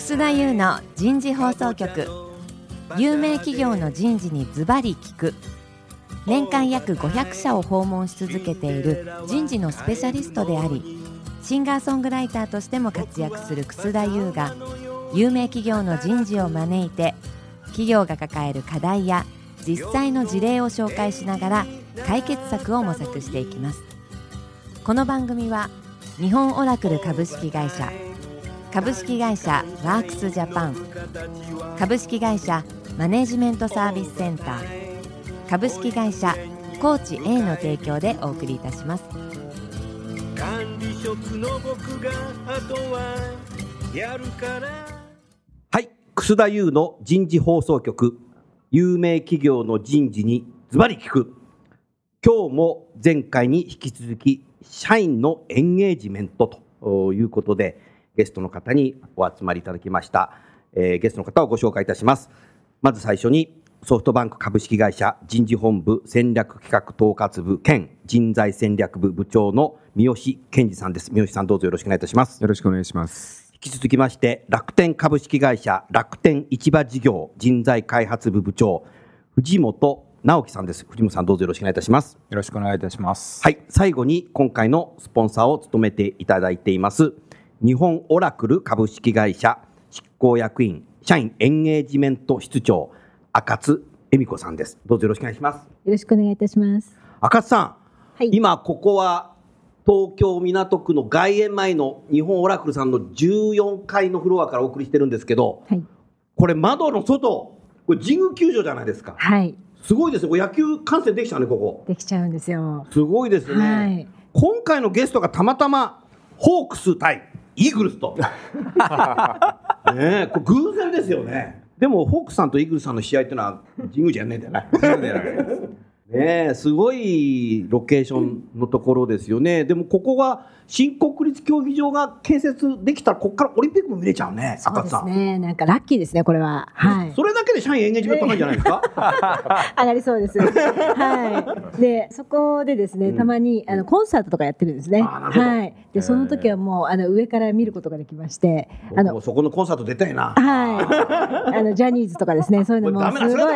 楠田優の人事放送局。有名企業の人事にズバリ聞く。年間約500社を訪問し続けている人事のスペシャリストであり、シンガーソングライターとしても活躍する楠田優が、有名企業の人事を招いて企業が抱える課題や実際の事例を紹介しながら解決策を模索していきます。この番組は日本オラクル株式会社、株式会社ワークスジャパン、株式会社マネジメントサービスセンター、株式会社コーチ A の提供でお送りいたします。 管理職の僕があとはやるから。 はい、楠田優の人事放送局、有名企業の人事にズバリ聞く。今日も前回に引き続き社員のエンゲージメントということでゲストの方にお集まりいただきました。ゲストの方をご紹介いたします。まず最初にソフトバンク株式会社人事本部戦略企画統括部兼人材戦略部部長の三好健二さんです。三好さん、どうぞよろしくお願いいたします。 よろしくお願いします。 引き続きまして楽天株式会社楽天市場事業人材開発部部長藤本直樹さんです。藤本さん、どうぞよろしくお願いいたします。 よろしくお願いいたします。 はい、最後に今回のスポンサーを務めていただいています日本オラクル株式会社執行役員社員エンゲージメント室長赤津恵美子さんです。どうぞよろしくお願いします。 よろしくお願いいたします。 赤津さん、 はい、 今ここは東京港区の外苑前の日本オラクルさんの14階のフロアからお送りしてるんですけど、はい、これ窓の外、これ神宮球場じゃないですか。 はい、 すごいですね。これ野球観戦できちゃうね。ここできちゃうんですよ。 すごいですね、はい、今回のゲストがたまたまホークス対イーグルスとねえ、これ偶然ですよね。でもホークスさんとイーグルスさんの試合っていうのは神宮じゃねえんだよねねえ、すごいロケーションのところですよね。でもここが新国立競技場が建設できたらここからオリンピックも見れちゃうね。 そうですね、なんかラッキーですねこれは、はい、 それだけで社員エンゲージメント高いんじゃないですか上がりそうですはい、でそこでですね、たまにコンサートとかやってるんですね。はい、でその時はもう上から見ることができまして、 もうそこのコンサート出たいな。 はいジャニーズとかですね、そういうのもすごい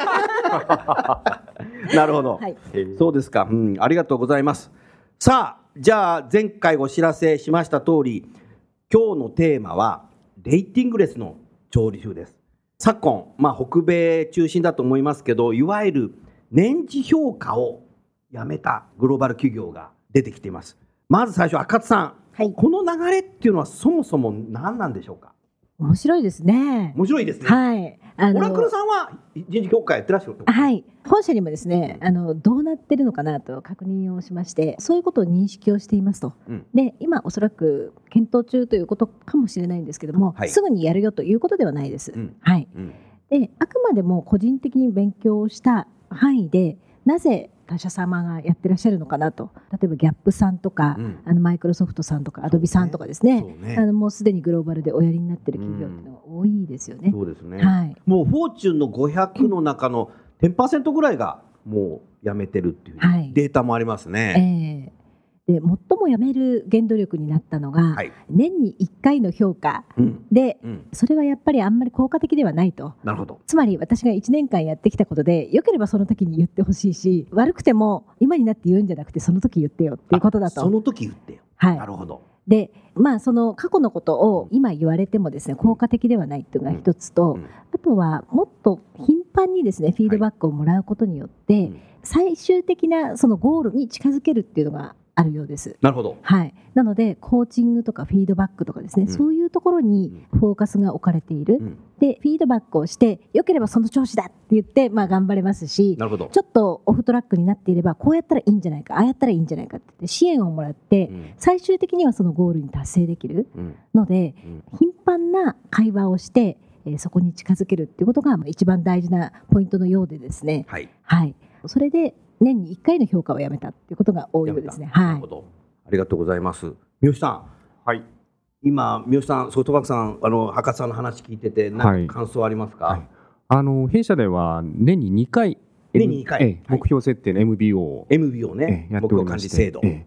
なるほど、はい、そうですか、ありがとうございます。さあ、じゃあ前回お知らせしました通り、今日のテーマはレーティングレスの調理法です。昨今、北米中心だと思いますけど、いわゆる年次評価をやめたグローバル企業が出てきています。まず最初、赤津さん、はい、この流れっていうのはそもそも何なんでしょうか。 面白いですね。 面白いですね。 はい。 オラクルさんは人事評価やってらっしゃると。 はい。本社にもですね、どうなってるのかなと確認をしまして、そういうことを認識をしていますと。で、今おそらく検討中ということかもしれないんですけども、はい、すぐにやるよということではないです。はい。で、あくまでも個人的に勉強した範囲で、なぜ他社様がやってらっしゃるのかなと。例えばギャップさんとか、マイクロソフトさんとかアドビさんとかですね、もうすでにグローバルでおやりになっている企業っていうのが多いですよね。 そうですね、 はい、 もうフォーチュンの500の中の 10% ぐらいがもうやめてるっていうデータもありますね。 で最も辞める原動力になったのが、はい、年に1回の評価で、それはやっぱりあんまり効果的ではないと。 なるほど。 つまり私が1年間やってきたことで良ければその時に言ってほしいし、悪くても今になって言うんじゃなくてその時言ってよっていうことだと。 その時言ってよ、 はい、 なるほど。 でその過去のことを今言われてもですね、効果的ではないっていうのが一つと、あとはもっと頻繁にですねフィードバックをもらうことによって、最終的なそのゴールに近づけるっていうのがあるようです。 なるほど。 はい、なのでコーチングとかフィードバックとかですね、そういうところにフォーカスが置かれている。でフィードバックをして良ければその調子だって言って頑張れますし、 なるほど。 ちょっとオフトラックになっていればこうやったらいいんじゃないか、ああやったらいいんじゃないかって言って支援をもらって、最終的にはそのゴールに達成できるので、頻繁な会話をしてそこに近づけるっていうことが一番大事なポイントのようでですね、はいはい、それで年に1回の評価をやめたっていうことが多いようですね。はい、なるほど、 ありがとうございます。三好さん、 はい、 今三好さん、ソフトバンクさん博士さんの話聞いてて何か感想ありますか。 はいはい、弊社では年に2回目標設定の MBO を、 MBO ね、 やっておりまして、 目標管理制度、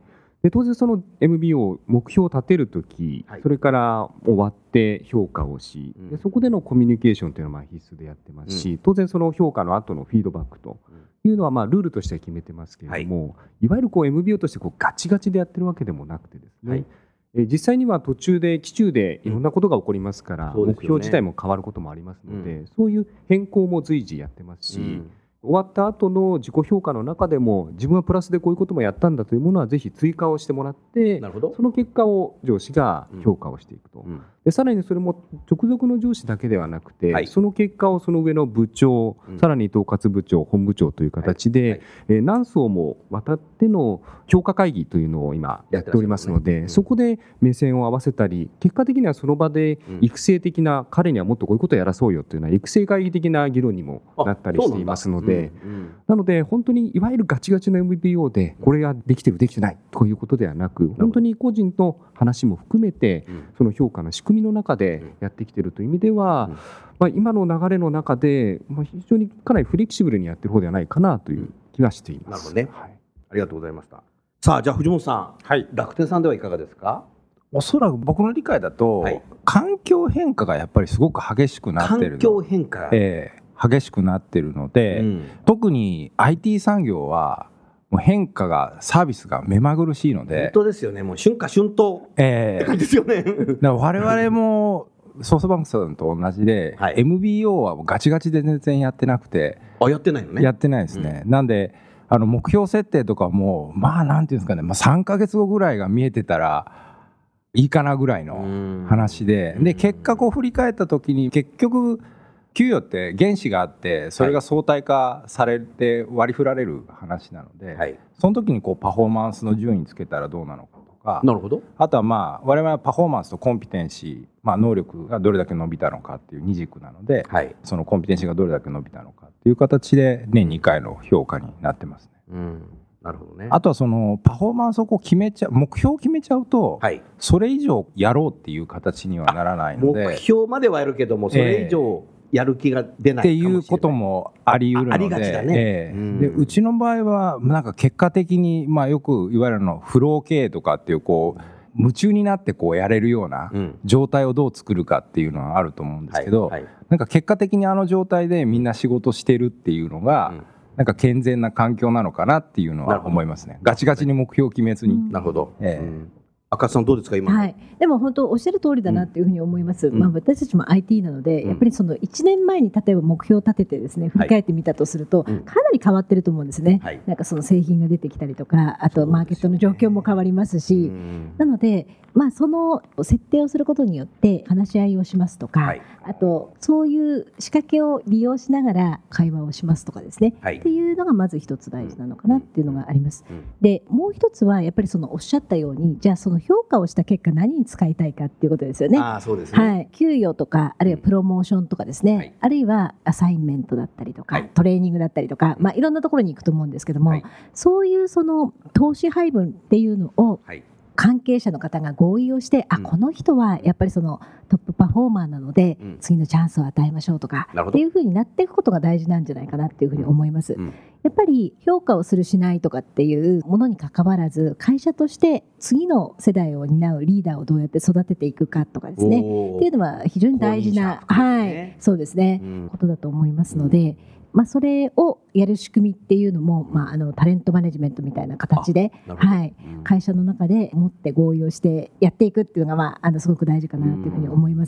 で当然その MBO 目標を立てるとき、 はいそれから終わって評価をし、 うんでそこでのコミュニケーションというのはまあ必須でやってますし、当然その評価の後のフィードバックというのはまあルールとしては決めてますけれども、いわゆるこう MBO としてこうガチガチでやってるわけでもなくてですね、 はい実際には途中で期中でいろんなことが起こりますから、 そうですよね目標自体も変わることもありますので、そういう変更も随時やってますし、終わった後の自己評価の中でも自分はプラスでこういうこともやったんだというものはぜひ追加をしてもらってなるほど。 その結果を上司が評価をしていくと、 うんでさらにそれも直属の上司だけではなくて、 はいその結果をその上の部長、 うんさらに統括部長本部長という形で、何層も渡っての評価会議というのを今やっておりますので、 うんそこで目線を合わせたり結果的にはその場で育成的な、彼にはもっとこういうことをやらそうよというような育成会議的な議論にもなったりしていますので、なので本当にいわゆるガチガチの MBO でこれができてるできてないということではなく、本当に個人の話も含めてその評価の仕組みの中でやってきているという意味では、今の流れの中で非常にかなりフレキシブルにやっている方ではないかなという気がしています。 なるほどね、ありがとうございました。さあじゃあ藤本さん、楽天さんではいかがですか？ おそらく僕の理解だと、環境変化がやっぱりすごく激しくなってる環境変化、 激しくなってるので、特に IT 産業はもう変化がサービスが目まぐるしいので、 本当ですよね。もう春夏春冬って感じですよね。 だから我々もソフトバンクさんと同じで、MBO はガチガチで全然やってなくて、 やってないのね。 やってないですね。なんで目標設定とかもなんていうんですかね、3ヶ月後ぐらいが見えてたらいいかなぐらいの話で、結果こう振り返った時に結局給与って原資があってそれが相対化されて割り振られる話なので、その時にこうパフォーマンスの順位つけたらどうなのかとか、 なるほど。 あとは我々はパフォーマンスとコンピテンシー、能力がどれだけ伸びたのかっていう二軸なので、そのコンピテンシーがどれだけ伸びたのかっていう形で年2回の評価になってますね。 なるほどね。 あとはそのパフォーマンスをこう決めちゃう、目標を決めちゃうと、それ以上やろうっていう形にはならないので、 目標まではやるけどもそれ以上やる気が出ないっていうこともあり得るので、 ありがちだね。 でうちの場合はなんか結果的によくいわゆるフロー経営とかっていうこう夢中になってこうやれるような状態をどう作るかっていうのはあると思うんですけど、なんか結果的にあの状態でみんな仕事してるっていうのが、なんか健全な環境なのかなっていうのは思いますね。ガチガチに目標を決めずに。 なるほど。赤さんどうですか今？ でも本当おっしゃる通りだなっていうふうに思います。私たちも IT なので、やっぱりその1年前に例えば目標を立ててですね振り返ってみたとすると、かなり変わってると思うんですね。なんかその製品が出てきたりとか、あとマーケットの状況も変わりますし、なのでその設定をすることによって話し合いをしますとか、あとそういう仕掛けを利用しながら会話をしますとかですね、っていうのがまず一つ大事なのかなっていうのがあります。でもう一つはやっぱりそのおっしゃったように、じゃあその評価をした結果何に使いたいかっていうことですよね。 そうですね。 給与とかあるいはプロモーションとかですね、あるいはアサインメントだったりとか、トレーニングだったりとか、いろんなところに行くと思うんですけども、そういうその投資配分っていうのを関係者の方が合意をして、この人はやっぱりそのトップパフォーマーなので、次のチャンスを与えましょうとかっていうふうになっていくことが大事なんじゃないかなっていうふうに思います。やっぱり評価をするしないとかっていうものに関わらず、会社として次の世代を担うリーダーをどうやって育てていくかとかですねっていうのは非常に大事な、そうですね、ことだと思いますので、それをやる仕組みっていうのも、タレントマネジメントみたいな形で、会社の中で持って合意をしてやっていくっていうのが、すごく大事かなというふうに思います。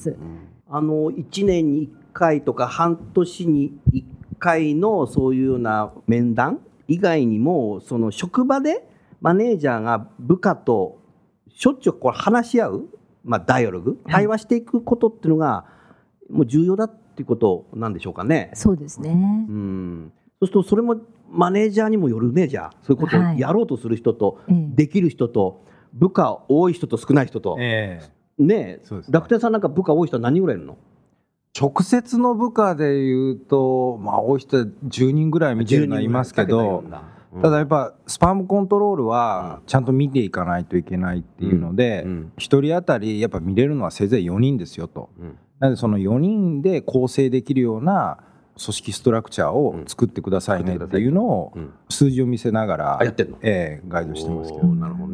1年に1回とか半年に1回のそういうような面談以外にも、その職場でマネージャーが部下としょっちゅうこう話し合う、ダイアログ、対話していくことっていうのがもう重要だっていうことなんでしょうかね。 そうですね。 そうするとそれもマネージャーにもよるね。じゃあそういうことをやろうとする人と、できる人と、部下多い人と少ない人と、楽天さんなんか部下多い人は何人ぐらいいるの？ 直接の部下でいうと、多い人は10人ぐらい見てるのはいますけど、ただやっぱスパムコントロールはちゃんと見ていかないといけないっていうので、1人当たりやっぱ見れるのはせいぜい4人ですよと。なのでその4人で構成できるような組織ストラクチャーを作ってくださいねっていうのを数字を見せながらガイドしてますけど。 なるほどね。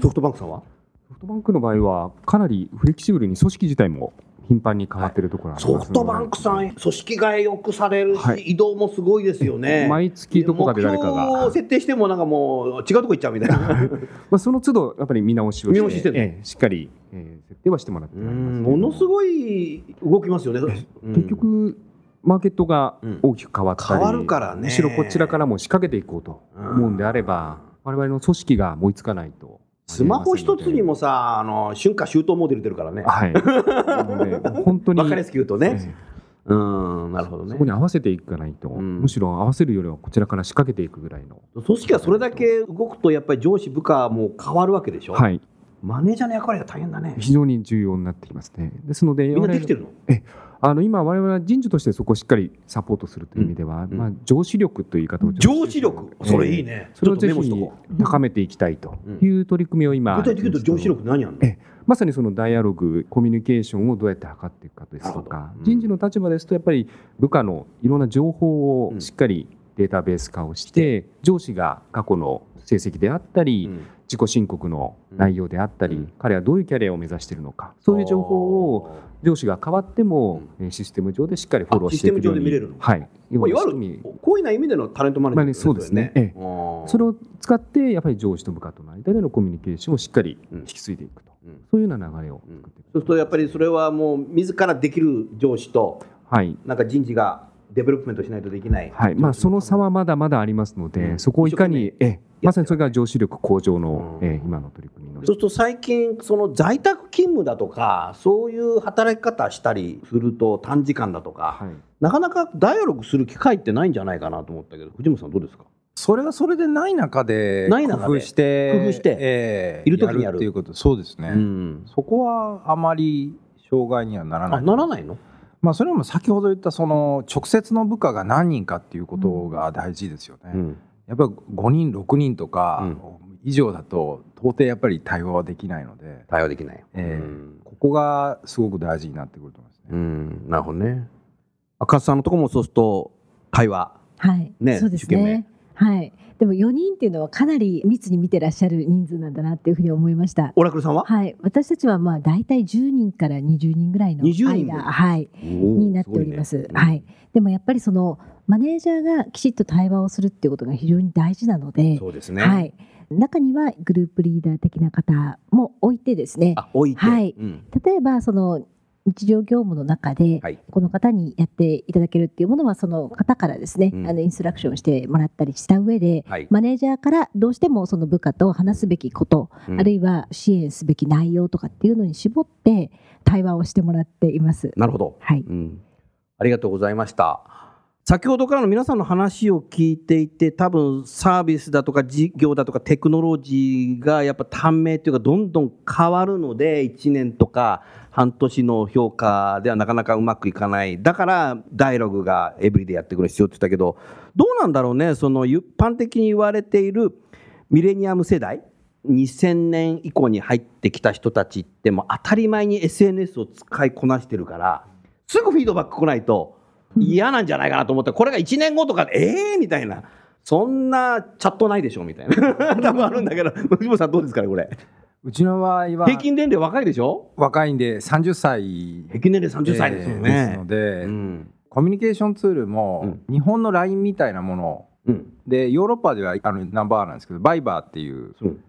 ソフトバンクさんは？ ソフトバンクの場合はかなりフレキシブルに組織自体も頻繁に変わっているところがありますので、 ソフトバンクさん組織が良くされるし、移動もすごいですよね。 毎月どこかで誰かが目標を設定してもなんかもう違うとこ行っちゃうみたいなその都度やっぱり見直しをしてしっかり、設定はしてもらってます。 ものすごい動きますよね。 結局マーケットが大きく変わったり、 変わるからね、 むしろこちらからも仕掛けていこうと思うんであれば、我々の組織が追いつかないと。 スマホ一つにもさ、春夏秋冬モデル出るからね。 はい。なので本当に分かりやすく言うとね。なるほどね。 そこに合わせていかないと、むしろ合わせるよりはこちらから仕掛けていくぐらいの。 組織がそれだけ動くとやっぱり上司部下も変わるわけでしょ。 はい。 マネージャーの役割が大変だね。 非常に重要になってきますね。ですのでみんなできてるの？ 今我々は人事としてそこをしっかりサポートするという意味では、上司力という言い方を上司力、それいいね。 それをぜひ高めていきたいという取り組みを今、 具体的に言うと上司力何やんの？ まさにそのダイアログ、コミュニケーションをどうやって図っていくかですとか、人事の立場ですとやっぱり部下のいろんな情報をしっかりデータベース化をして、上司が過去の成績であったり、自己申告の内容であったり、彼はどういうキャリアを目指しているのか、そういう情報を上司が変わってもシステム上でしっかりフォローしていくように。 システム上で見れるの？ はい。 いわゆる高位な意味でのタレントマネジメントそうですね。それを使ってやっぱり上司と部下との間でのコミュニケーションをしっかり引き継いでいくと、そういうような流れを作っていく。 そうするとやっぱりそれはもう自らできる上司と、なんか人事がデベロップメントしないとできない、 その差はまだまだありますので、そこをいかにまさにそれが上司力向上の今の取り組みの。 そうすると最近その在宅勤務だとかそういう働き方したりすると短時間だとか、なかなかダイアログする機会ってないんじゃないかなと思ったけど、藤本さんどうですか？ それはそれでない中で工夫している時にやるっていうこと。そうですね、そこはあまり障害にはならない。 ならないの？ それも先ほど言ったその直接の部下が何人かっていうことが大事ですよね。やっぱり5人6人とか以上だと到底やっぱり対話はできないので。 対話できない、 ここがすごく大事になってくると思いますね。 なるほどね。赤津さんのところもそうすると対話、 そうですね。でも4人っていうのはかなり密に見てらっしゃる人数なんだなっていうふうに思いました。 オラクルさんは？ 私たちは大体10人から20人ぐらいの間になっております。でもやっぱりそのマネージャーがきちっと対話をするっていうことが非常に大事なので、 そうですね。 中にはグループリーダー的な方も置いてですね、例えばその日常業務の中でこの方にやっていただけるっていうものはその方からですね、インストラクションしてもらったりした上で、マネージャーからどうしてもその部下と話すべきこと、あるいは支援すべき内容とかっていうのに絞って対話をしてもらっています。 なるほど、ありがとうございました。先ほどからの皆さんの話を聞いていて、多分サービスだとか事業だとかテクノロジーがやっぱ短命というかどんどん変わるので、1年とか半年の評価ではなかなかうまくいかない。だからダイアログがエブリデイやってくる必要って言ったけど、どうなんだろうね。その一般的に言われているミレニアム世代、2000年以降に入ってきた人たちってもう当たり前に SNS を使いこなしてるから、すぐフィードバック来ないと嫌なんじゃないかなと思って、これが1年後とかみたいな、そんなチャットないでしょみたいな多分あるんだけど、藤本さんどうですかねこれ。 うちの場合は平均年齢若いでしょ？ 若いんで30歳平均年齢30歳ですよね。 ですので、コミュニケーションツールも日本の LINE みたいなもので、ヨーロッパではナンバーなんですけど、バイバーっていう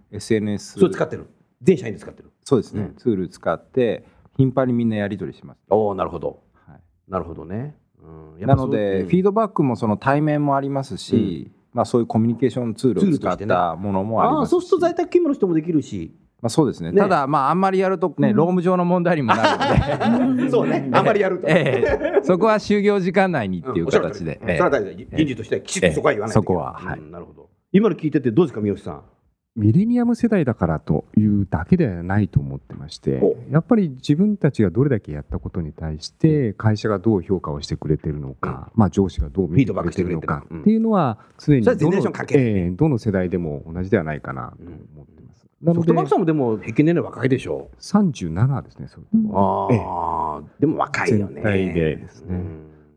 SNS それ使ってる、全社員で使ってる。 そうですね、ツール使って頻繁にみんなやり取りします。 なるほど、なるほどね。 なのでフィードバックもその対面もありますし、そういうコミュニケーションツールを使ったものもありますし、 そうすると在宅勤務の人もできるし、 そうですね。ただあんまりやるとね、労務上の問題にもなるのでそうね、あんまりやるとそこは就業時間内にっていう形で、 それは大事。人事としてはきちっとそこは言わないといけない。 そこはなるほど。今の聞いててどうですか三好さん。 ミレニアム世代だからというだけではないと思ってまして、やっぱり自分たちがどれだけやったことに対して会社がどう評価をしてくれているのか、上司がどう見てくれているのかっていうのは常にどの世代でも同じではないかなと思ってます。 ソフトバンクさんもでも平均年齢若いでしょう。 37ですね。 でも若いよね。 全体でですね。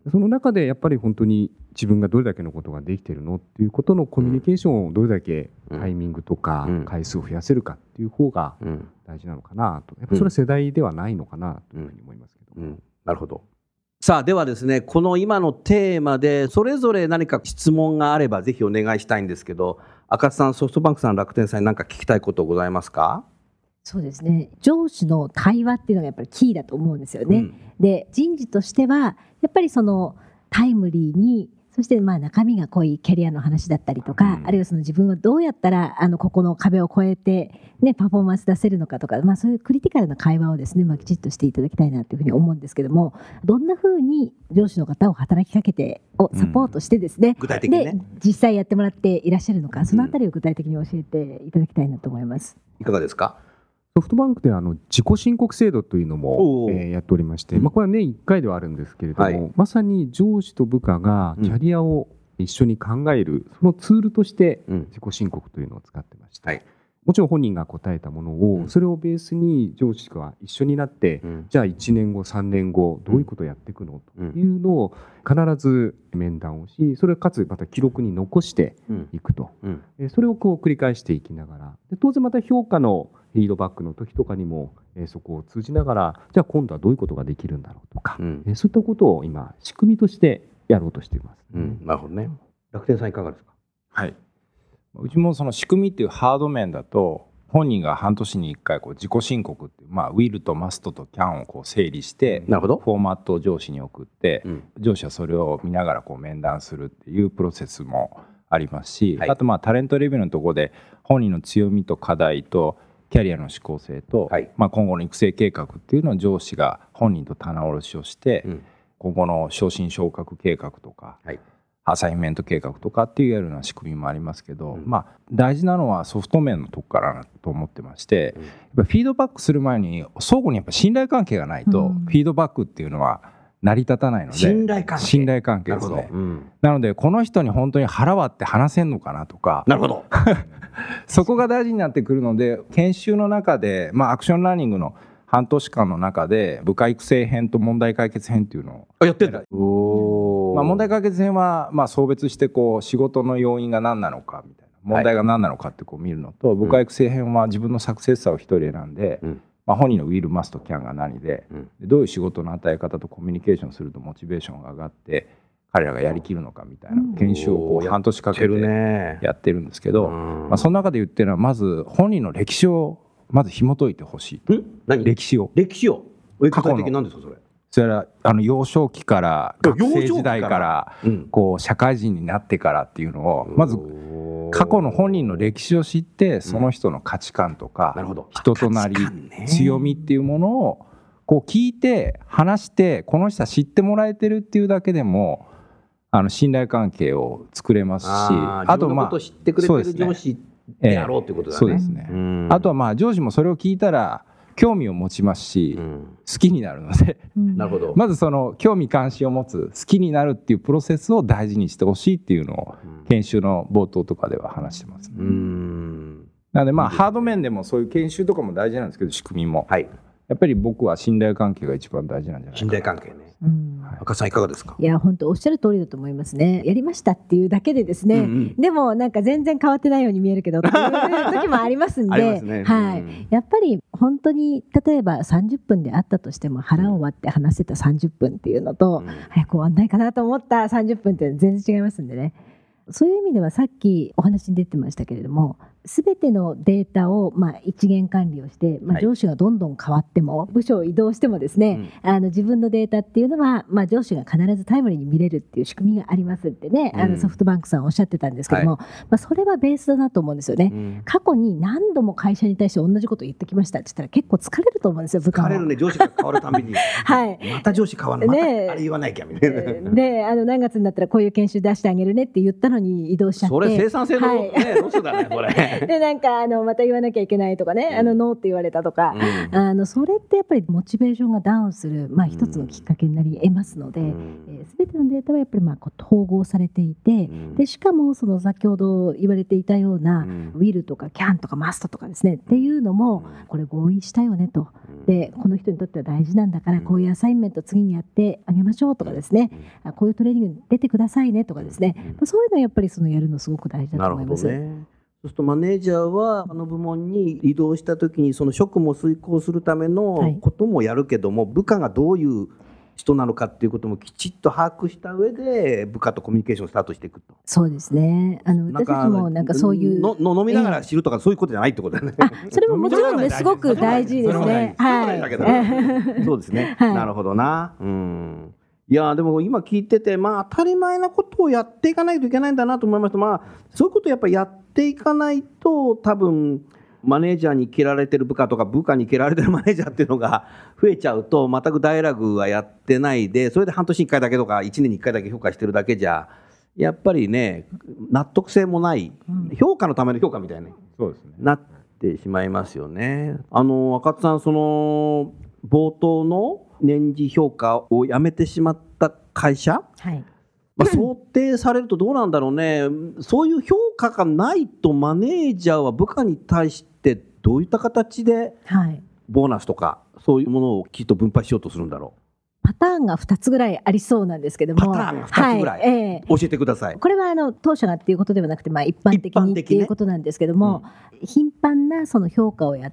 その中でやっぱり本当に自分がどれだけのことができているのっていうことのコミュニケーションをどれだけタイミングとか回数を増やせるかっていう方が大事なのかなと。やっぱりそれは世代ではないのかなというふうに思いますけど。 なるほど。さあではですね、この今のテーマでそれぞれ何か質問があればぜひお願いしたいんですけど、赤津さん、ソフトバンクさん、楽天さんに何か聞きたいことございますか？ そうですね、上司の対話っていうのがやっぱりキーだと思うんですよね。で、人事としてはやっぱりそのタイムリーに、そしてまあ中身が濃いキャリアの話だったりとか、あるいはその自分はどうやったらここの壁を越えて、ね、パフォーマンス出せるのかとか、そういうクリティカルな会話をですね、きちっとしていただきたいなというふうに思うんですけども、どんなふうに上司の方を働きかけてサポートしてですね、 具体的にね、 で実際やってもらっていらっしゃるのか、そのあたりを具体的に教えていただきたいなと思います。 いかがですか？ ソフトバンクでは自己申告制度というのもやっておりまして、これは年1回ではあるんですけれども、まさに上司と部下がキャリアを一緒に考えるそのツールとして自己申告というのを使ってまして、もちろん本人が答えたものをそれをベースに上司が一緒になって、じゃあ1年後3年後どういうことをやっていくのというのを必ず面談をし、それをかつまた記録に残していくと、それを繰り返していきながら、で当然また評価のフィードバックの時とかにもそこを通じながら、じゃあ今度はどういうことができるんだろうとか、そういったことを今仕組みとしてやろうとしています。 なるほどね。楽天さんいかがですか？ はい、うちもその仕組みっていうハード面だと、本人が半年に1回自己申告っていう、ウィルとマストとキャンを整理して、フォーマットを上司に送って、上司はそれを見ながら面談するっていうプロセスもありますし、あとタレントレビューのところで本人の強みと課題とキャリアの指向性と、今後の育成計画っていうのを上司が本人と棚卸しをして、今後の昇進昇格計画とか、アサインメント計画とかっていうような仕組みもありますけど、大事なのはソフト面のとこからだと思ってまして、やっぱフィードバックする前に相互にやっぱ信頼関係がないと、フィードバックっていうのは成り立たないので、信頼関係ですね。なのでこの人に本当に腹割って話せんのかなとか、 なるほどそこが大事になってくるので、研修の中で、アクションラーニングの半年間の中で部下育成編と問題解決編っていうのをやってた。 問題解決編は送別して仕事の要因が何なのかみたいな、問題が何なのかって見るのと、部下育成編は自分のサクセッサーを一人選んで、本人のウィルマストキャンが何で、どういう仕事の与え方とコミュニケーションするとモチベーションが上がって彼らがやりきるのかみたいな研修を半年かけてやってるんですけど、その中で言ってるのは、まず本人の歴史をまず紐解いてほしい。歴史を過去の何ですかそれ？ それは幼少期から学生時代から社会人になってからっていうのを、まず過去の本人の歴史を知って、その人の価値観とか人となり、強みっていうものを聞いて話して、この人は知ってもらえてるっていうだけでも信頼関係を作れますし、 あと自分のことを知ってくれてる上司であろうということだね。 そうですね。あとは上司もそれを聞いたら興味を持ちますし、好きになるので、 なるほど。 まずその興味関心を持つ、好きになるっていうプロセスを大事にしてほしいっていうのを研修の冒頭とかでは話してます、ね。なのでハード面でもそういう研修とかも大事なんですけど、仕組みも、やっぱり僕は信頼関係が一番大事なんじゃないかな。 信頼関係ね。赤さんいかがですか？ いや本当おっしゃる通りだと思いますね。やりましたっていうだけでですね、でもなんか全然変わってないように見えるけどっていう時もありますんでやっぱり本当に例えば30分であったとしても、腹を割って話せた30分っていうのと、早く終わんないかなと思った30分って全然違いますんでね。そういう意味ではさっきお話に出てましたけれども、全てのデータを一元管理をして、上司がどんどん変わっても部署を移動してもですね、自分のデータっていうのは、上司が必ずタイムリーに見れるっていう仕組みがありますってね、ソフトバンクさんおっしゃってたんですけども、それはベースだなと思うんですよね。過去に何度も会社に対して同じことを言ってきましたって言ったら結構疲れると思うんですよ、部下も。 疲れるね、上司が変わるたびにまた上司変わるの、またあれ言わなきゃみたいな。 で何月になったらこういう研修出してあげるねって言ったのに移動しちゃって、 それ生産性のロスだねこれでなんかまた言わなきゃいけないとかね、ノーって言われたとか、それってやっぱりモチベーションがダウンする、一つのきっかけになり得ますので、全てのデータはやっぱり統合されていて、でしかもその先ほど言われていたような、will とか can とか must とかですねっていうのも、これ合意したよねと、でこの人にとっては大事なんだから、こういうアサインメント次にやってあげましょうとかですね、こういうトレーニングに出てくださいねとかですね、そういうのやっぱりやるのすごく大事だと思います。 なるほどね。そうするとマネージャーは部門に移動した時にその職務を遂行するためのこともやるけども、部下がどういう人なのかっていうこともきちっと把握した上で部下とコミュニケーションをスタートしていくと。 そうですね。私たちもそういう飲みながら知るとかそういうことじゃないってことだよね。 それももちろんねすごく大事ですね。 そうですね。なるほどな。いやでも今聞いてて、当たり前なことをやっていかないといけないんだなと思いました。そういうことをやっぱりやっていかないと、多分マネージャーに蹴られてる部下とか部下に蹴られてるマネージャーっていうのが増えちゃうと、全くダイアログはやってないで、それで半年に1回だけとか1年に1回だけ評価してるだけじゃやっぱりね納得性もない、評価のための評価みたいに、なってしまいますよね。赤津さん、その冒頭の年次評価をやめてしまった会社、想定されるとどうなんだろうね。そういう評価がないとマネージャーは部下に対してどういった形でボーナスとかそういうものをきっと分配しようとするんだろう。 パターンが2つぐらいありそうなんですけども、 パターンが2つぐらい、教えてください。 これは当社がっていうことではなくて、一般的にっていうことなんですけども、頻繁なその評価をやって、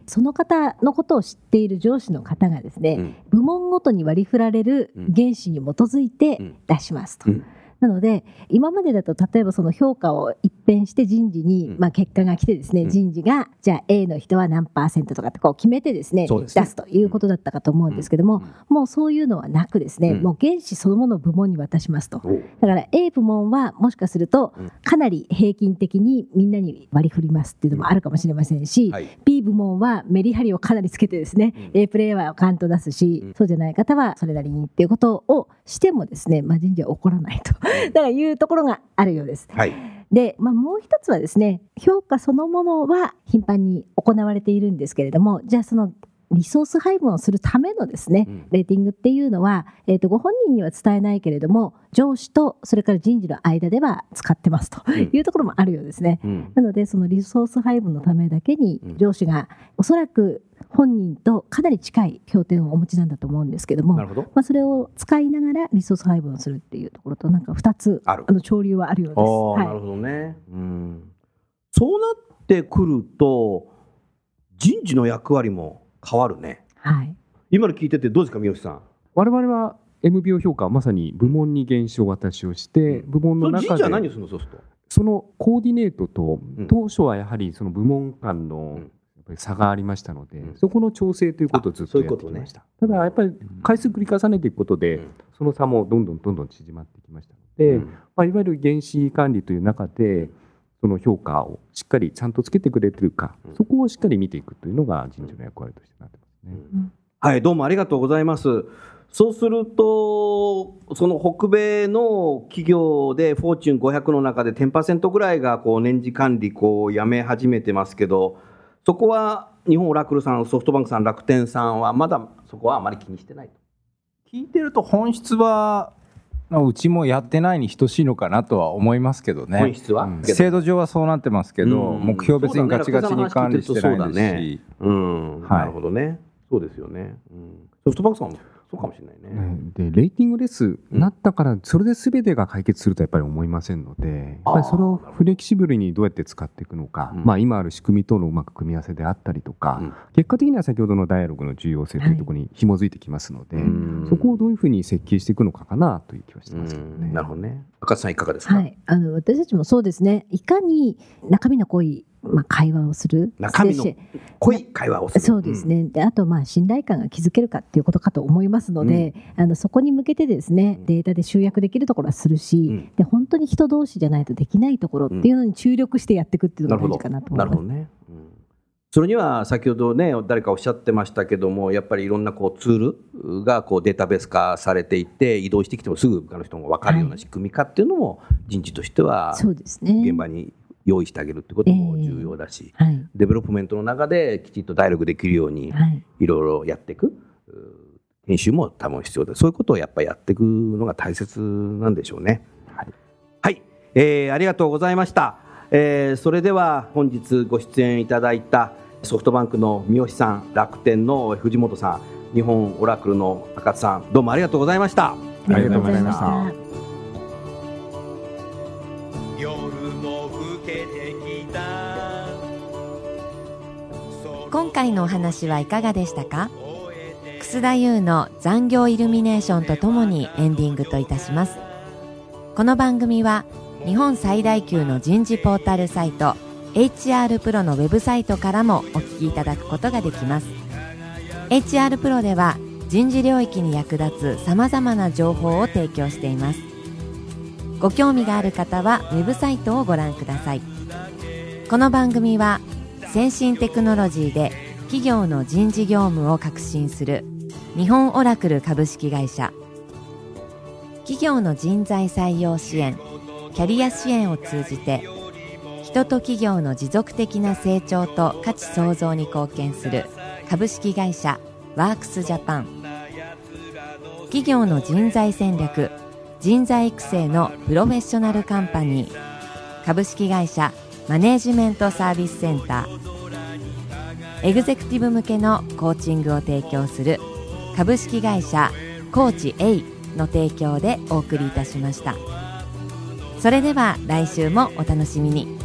その方のことを知っている上司の方がですね、部門ごとに割り振られる原資に基づいて出しますと。なので今までだと例えばその評価を一変して人事に結果が来てですね、人事がじゃあ A の人は何%とかって決めてですね出すということだったかと思うんですけども、もうそういうのはなくですね、もう原資そのものを部門に渡しますと。だから A 部門はもしかするとかなり平均的にみんなに割り振りますっていうのもあるかもしれませんし、B 部門はメリハリをかなりつけてですね A プレイヤーはカンと出すし、そうじゃない方はそれなりにっていうことをしてもですね、人事は起こらないとだからいうところがあるようです。で、もう一つはですね、評価そのものは頻繁に行われているんですけれども、じゃあそのリソース配分をするためのですね、レーティングっていうのは、ご本人には伝えないけれども上司とそれから人事の間では使ってますというところもあるようですね。なのでそのリソース配分のためだけに上司がおそらく本人とかなり近い協定をお持ちなんだと思うんですけども、それを使いながらリソース配分をするっていうところと、なんか2つ潮流はあるようです。 なるほどね。そうなってくると人事の役割も変わるね。今の聞いててどうですか、三好さん。 我々は MBO 評価はまさに部門に原資を渡しをして、部門の中で人事は何をするの？そうするとそのコーディネートと、当初はやはりその部門間の差がありましたので、そこの調整ということをずっとやってきました。ただやっぱり回数繰り重ねていくことで、その差もどんどん縮まってきましたので、いわゆる原資管理という中でその評価をしっかりちゃんとつけてくれてるか、そこをしっかり見ていくというのが人事の役割としてなってますね。 はい、どうもありがとうございます。そうするとその北米の企業でフォーチュン500の中で 10% ぐらいが年次管理やめ始めてますけど、そこは日本オラクルさん、ソフトバンクさん、楽天さんはまだそこはあまり気にしてないと。 聞いてると本質はうちもやってないに等しいのかなとは思いますけどね。 本質は、 制度上はそうなってますけど、目標別にガチガチに管理してないですし。 なるほどね。そうですよね。ソフトバンクさんもそうかもしれないね。 でレーティングレスになったからそれで全てが解決するとはやっぱり思いませんので、やっぱりそれをフレキシブルにどうやって使っていくのか、今ある仕組みとのうまく組み合わせであったりとか、結果的には先ほどのダイアログの重要性というところに紐づいてきますので、そこをどういうふうに設計していくのかなという気はしてますけどね。 なるほどね。赤津さんいかがですか？ 私たちもそうですね。いかに中身の濃い会話をする、 中身の濃い会話をする、 そうですね。であと信頼感が築けるかっていうことかと思いますので、そこに向けてですね、データで集約できるところはするし、で本当に人同士じゃないとできないところっていうのに注力してやっていくっていうのが大事かなと思います。 なるほどね。それには先ほどね誰かおっしゃってましたけども、やっぱりいろんなツールがデータベース化されていて、移動してきてもすぐ他の人が分かるような仕組み化っていうのも人事としては現場に用意してあげるってことも重要だし、デベロップメントの中できちっとダイアログできるようにいろいろやっていく、研修も多分必要で、そういうことをやっぱりやっていくのが大切なんでしょうね。はい、ありがとうございました。それでは本日ご出演いただいたソフトバンクの三好さん、楽天の藤本さん、日本オラクルの赤津さん、どうもありがとうございました。 ありがとうございました。 夜も更けてきた。 今回のお話はいかがでしたか？楠田優の残業イルミネーションとともにエンディングといたします。この番組は日本最大級の人事ポータルサイト HR プロのウェブサイトからもお聞きいただくことができます。 HR プロでは人事領域に役立つさまざまな情報を提供しています。ご興味がある方はウェブサイトをご覧ください。この番組は先進テクノロジーで企業の人事業務を革新する日本オラクル株式会社、企業の人材採用支援、キャリア支援を通じて人と企業の持続的な成長と価値創造に貢献する株式会社ワークスジャパン、企業の人材戦略、人材育成のプロフェッショナルカンパニー株式会社マネージメントサービスセンター、エグゼクティブ向けのコーチングを提供する株式会社コーチ A の提供でお送りいたしました。それでは来週もお楽しみに。